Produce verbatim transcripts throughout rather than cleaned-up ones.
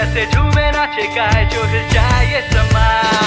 कैसे झूमे नाचे गाए जो हिल जाए ये समा।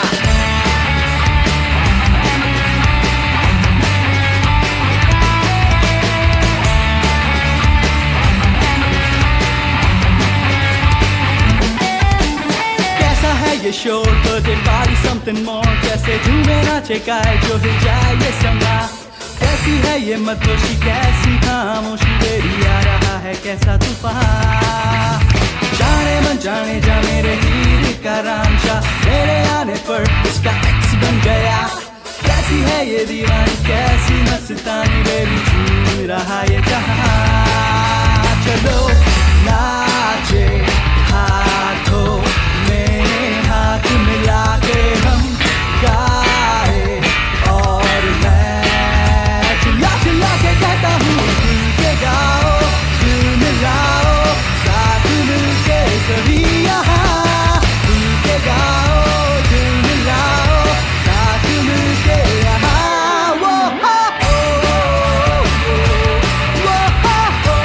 कैसा है ये शोर बर्थडे पार्टी समथिंग मोर, कैसे झूमे नाचे गाए जो हिल जाए ये समा। कैसी है ये मतोशी कैसी खामोशी, तेरी आ रहा है कैसा तूफान। जाने मन जाने जा मेरे हीर का रांझा, मेरे आने पर इसका एक्स बन गया। कैसी है ये दीवानी कैसी मस्तानी, बेबी झूम रहा ये जहां। चलो नाचे हाथों में हाथ मिला के हम गाए, और मैं चिल्ला चिल्ला के कहता हूँ दिल के गाओ, दिल मिलाओ साथ मिलके सभी यहाँ। दिल के गाओ दिल मिलाओ साथ मिलके यहाँ। वो हो हो वो हो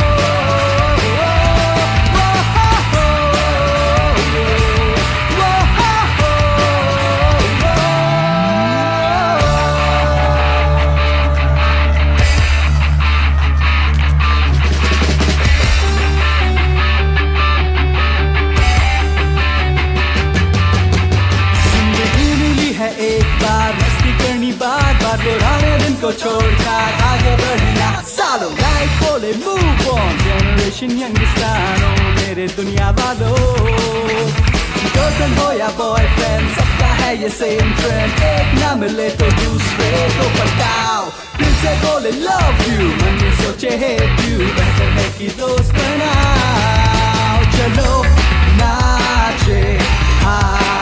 पुराने दिन को छोड़कर आगे बढ़ना। सालों लाइफ बोले मूव ऑन, जनरेशन यंगस्टारों मेरे दुनिया वालों। गर्लफ्रेंड हो या बॉयफ्रेंड सबका है ये सेम ट्रेंड, एक ना मिले तो दूसरे को बताओ। दिल से बोले लव यू, मन में सोचे हेट यू, बेहतर है कि दोस्त बनाओ। चलो नाचे हाँ